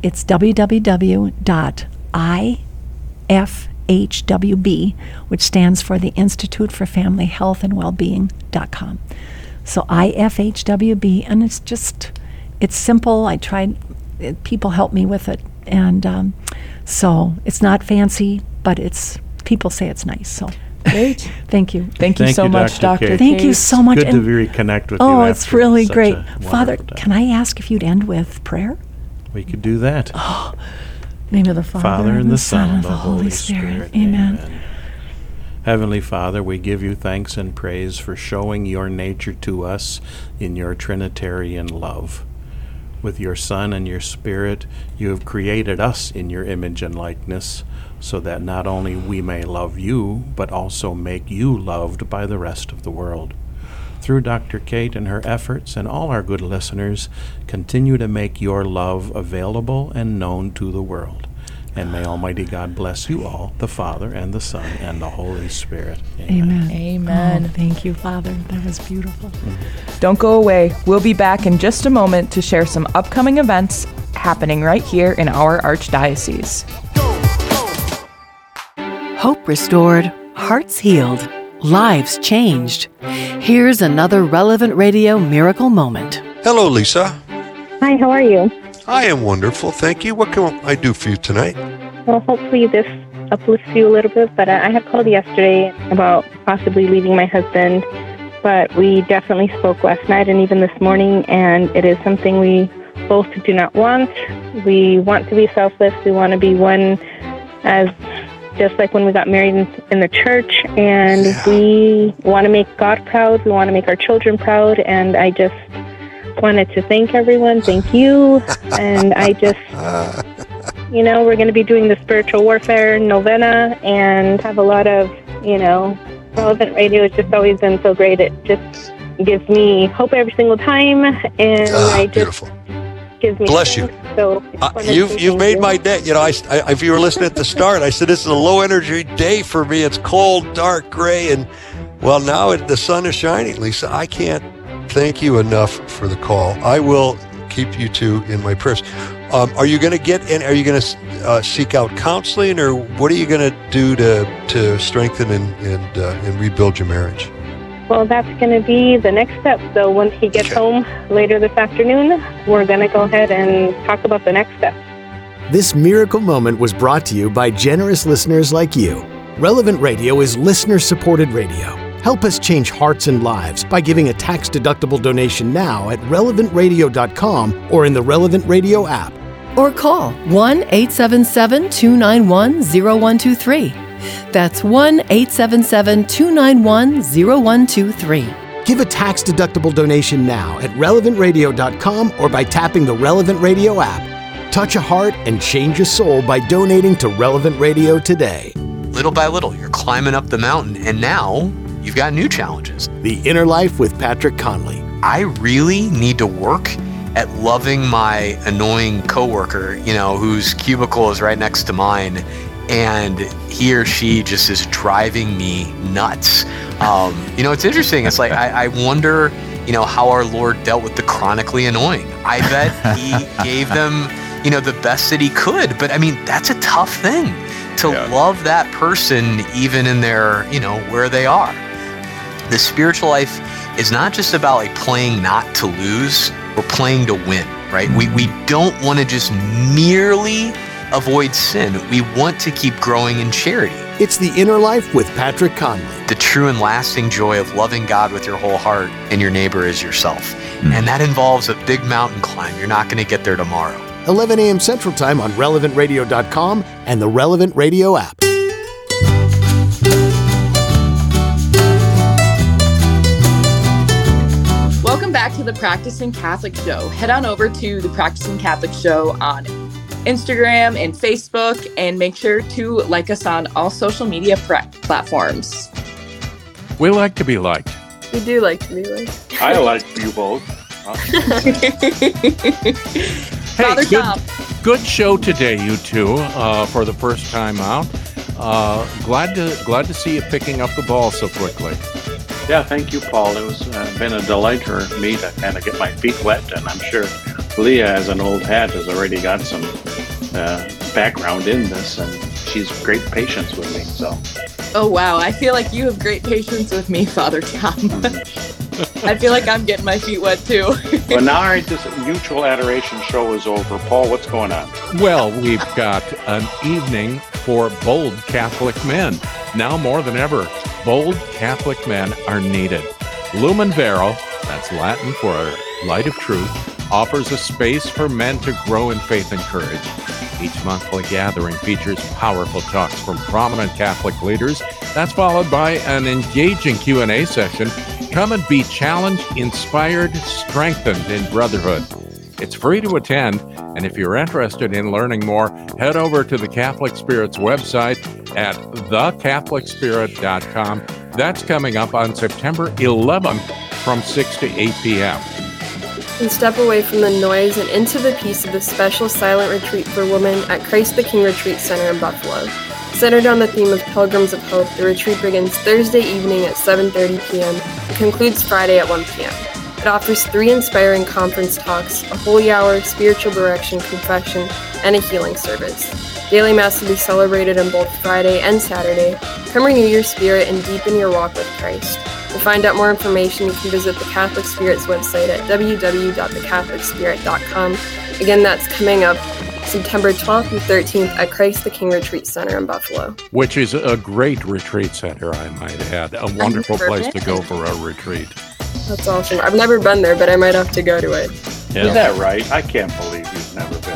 www.ifhwb, which stands for the Institute for Family Health and Wellbeing.com. So IFHWB, and it's simple. I tried, people help me with it, and so it's not fancy, but people say it's nice. So great. Thank you. Thank you so much, Dr. Kate. Thank you so much. Good to reconnect with you. Oh, it's really such great. a Father, wonderful can I ask if you'd end with prayer? We could do that. Name of the Father and the Son, and the Holy Spirit. Amen. Heavenly Father, we give you thanks and praise for showing your nature to us in your Trinitarian love. With your Son and your Spirit, you have created us in your image and likeness, so that not only we may love you, but also make you loved by the rest of the world. Through Dr. Kate and her efforts and all our good listeners, continue to make your love available and known to the world. And may Almighty God bless you all, the Father and the Son and the Holy Spirit. Amen. Amen. Oh, thank you, Father. That was beautiful. Don't go away. We'll be back in just a moment to share some upcoming events happening right here in our Archdiocese. Hope restored, hearts healed, lives changed. Here's another Relevant Radio miracle moment. Hello, Lisa. Hi, how are you? I am wonderful, thank you. What can I do for you tonight? Well, hopefully this uplifts you a little bit, but I had called yesterday about possibly leaving my husband, but we definitely spoke last night and even this morning, and it is something we both do not want. We want to be selfless. We want to be one, as just like when we got married in the church, and we want to make God proud. We want to make our children proud, and I just wanted to thank everyone. Thank you. And I just, we're going to be doing the spiritual warfare novena and have a lot of, Relevant Radio has just always been so great. It just gives me hope every single time. And beautiful. Gives me bless you. So you've made my day. If you were listening at the start, I said this is a low energy day for me. It's cold, dark, gray, and well, now the sun is shining, Lisa. I can't thank you enough for the call. I will keep you two in my prayers. Are you going to get in? Are you going to seek out counseling, or what are you going to do to strengthen and rebuild your marriage? Well, that's going to be the next step. So when he gets home later this afternoon, we're going to go ahead and talk about the next step. This miracle moment was brought to you by generous listeners like you. Relevant Radio is listener-supported radio. Help us change hearts and lives by giving a tax-deductible donation now at relevantradio.com or in the Relevant Radio app. Or call 1-877-291-0123. That's 1-877-291-0123. Give a tax-deductible donation now at relevantradio.com or by tapping the Relevant Radio app. Touch a heart and change a soul by donating to Relevant Radio today. Little by little, you're climbing up the mountain, and now you've got new challenges. The Inner Life with Patrick Conley. I really need to work at loving my annoying coworker, whose cubicle is right next to mine, and he or she just is driving me nuts. It's interesting. It's like I wonder, how our Lord dealt with the chronically annoying. I bet he gave them, the best that he could. But that's a tough thing to love that person even in their, where they are. The spiritual life is not just about playing not to lose, we're playing to win, right? We don't want to just merely avoid sin. We want to keep growing in charity. It's The Inner Life with Patrick Conley. The true and lasting joy of loving God with your whole heart and your neighbor as yourself. And that involves a big mountain climb. You're not going to get there tomorrow. 11 a.m. Central Time on relevantradio.com and the Relevant Radio app. Welcome back to the Practicing Catholic Show. Head on over to the Practicing Catholic Show on Instagram and Facebook, and make sure to like us on all social media platforms. We like to be liked. We do like to be liked. I like you both. Hey, good show today, you two, for the first time out. Glad to see you picking up the ball so quickly. Yeah, thank you, Paul. It was been a delight for me to kind of get my feet wet, and I'm sure Leah, as an old hat, has already got some background in this, and she's great patience with me. So. Oh wow! I feel like you have great patience with me, Father Tom. I feel like I'm getting my feet wet too. Well, now this mutual adoration show is over. Paul, what's going on? Well, we've got an evening for bold Catholic men. Now more than ever, bold Catholic men are needed. Lumen Vero, that's Latin for light of truth, offers a space for men to grow in faith and courage. Each monthly gathering features powerful talks from prominent Catholic leaders. That's followed by an engaging Q&A session. Come and be challenged, inspired, strengthened in brotherhood. It's free to attend, and if you're interested in learning more, head over to the Catholic Spirit's website at thecatholicspirit.com. That's coming up on September 11th from 6 to 8 p.m. And step away from the noise and into the peace of the special silent retreat for women at Christ the King Retreat Center in Buffalo. Centered on the theme of Pilgrims of Hope, the retreat begins Thursday evening at 7:30 p.m. and concludes Friday at 1 p.m. It offers 3 inspiring conference talks, a holy hour, spiritual direction, confession, and a healing service. Daily Mass will be celebrated on both Friday and Saturday. Come renew your spirit and deepen your walk with Christ. To find out more information, you can visit the Catholic Spirit's website at www.thecatholicspirit.com. Again, that's coming up September 12th and 13th at Christ the King Retreat Center in Buffalo. Which is a great retreat center, I might add. A wonderful place to go for a retreat. That's awesome. I've never been there, but I might have to go to it. Yeah. Is that right? I can't believe you've never been.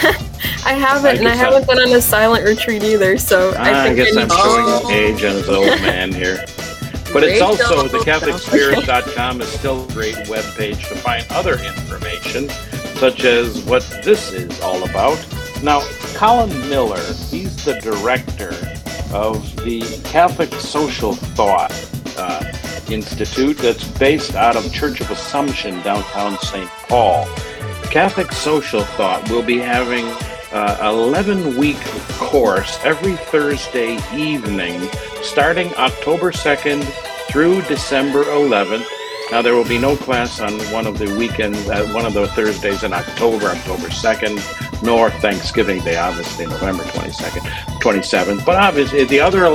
I haven't, and I haven't been on a silent retreat either, so I guess I'm showing age on his old man here. But it's also, thecatholicspirit.com is still a great webpage to find other information, such as what this is all about. Now, Colin Miller, he's the director of the Catholic Social Thought Institute that's based out of Church of Assumption, downtown St. Paul. Catholic Social Thought will be having an 11-week course every Thursday evening, starting October 2nd through December 11th. Now, there will be no class on one of the weekends, one of the Thursdays in October 2nd, nor Thanksgiving Day, obviously November 27th. But obviously, the other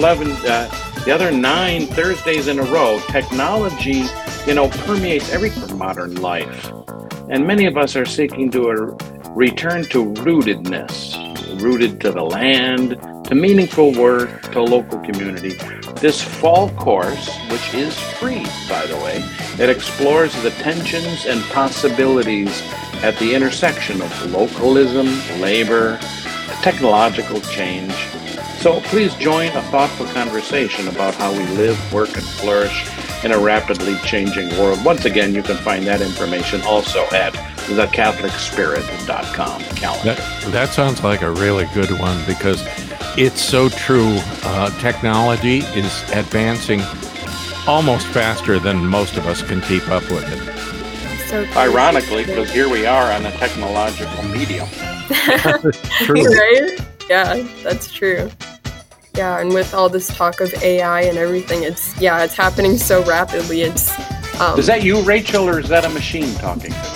9 Thursdays in a row, technology, permeates every part of modern life. And many of us are seeking to return to rootedness, rooted to the land, to meaningful work, to local community. This fall course, which is free, by the way, it explores the tensions and possibilities at the intersection of localism, labor, technological change. So please join a thoughtful conversation about how we live, work, and flourish in a rapidly changing world. Once again, you can find that information also at thecatholicspirit.com calendar. That sounds like a really good one because it's so true. Technology is advancing almost faster than most of us can keep up with it. So ironically, because here we are on a technological medium. True. Right? Yeah, that's true. Yeah, and with all this talk of AI and everything, it's happening so rapidly. It's Is that you, Rachel, or is that a machine talking to me?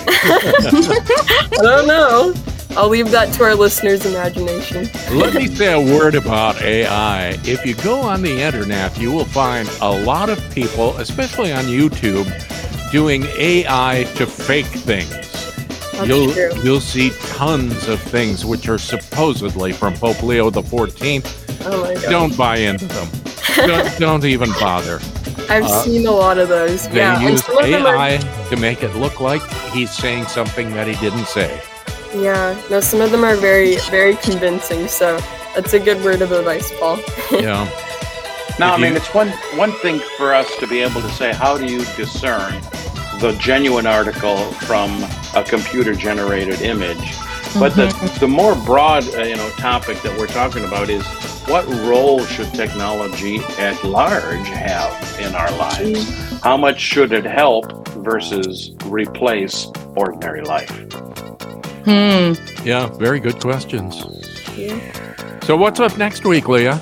I don't know. I'll leave that to our listeners' imagination. Let me say a word about AI. If you go on the internet, you will find a lot of people, especially on YouTube, doing AI to fake things. You'll see tons of things which are supposedly from Pope Leo XIV. Oh my God. Don't buy into them. don't even bother. I've seen a lot of those. They use AI to make it look like he's saying something that he didn't say. Yeah, no, some of them are very, very convincing. So that's a good word of advice, Paul. Yeah. Now, it's one thing for us to be able to say, how do you discern the genuine article from a computer-generated image? But the more broad, topic that we're talking about is what role should technology at large have in our lives? How much should it help versus replace ordinary life? Yeah, very good questions. Yeah. So what's up next week, Leah?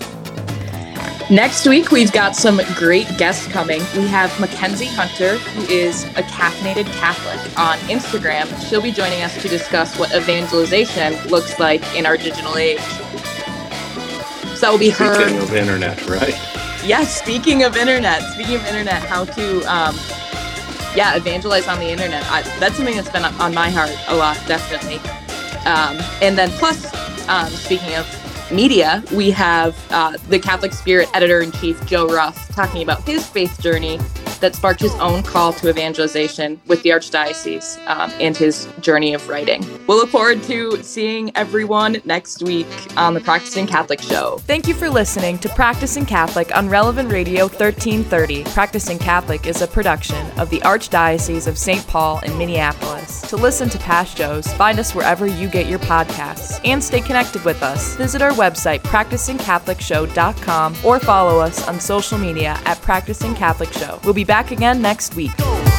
Next week, we've got some great guests coming. We have Mackenzie Hunter, who is a caffeinated Catholic on Instagram. She'll be joining us to discuss what evangelization looks like in our digital age. So that will be her. Speaking of internet, right? Yes, speaking of internet, how to evangelize on the internet. That's something that's been on my heart a lot, definitely. And then plus, speaking of media, we have the Catholic Spirit editor-in-chief, Joe Ruff, talking about his faith journey that sparked his own call to evangelization with the Archdiocese and his journey of writing. We'll look forward to seeing everyone next week on the Practicing Catholic Show. Thank you for listening to Practicing Catholic on Relevant Radio 1330. Practicing Catholic is a production of the Archdiocese of St. Paul in Minneapolis. To listen to past shows, find us wherever you get your podcasts and stay connected with us. Visit our website, practicingcatholicshow.com, or follow us on social media at Practicing Catholic Show. We'll be back again next week.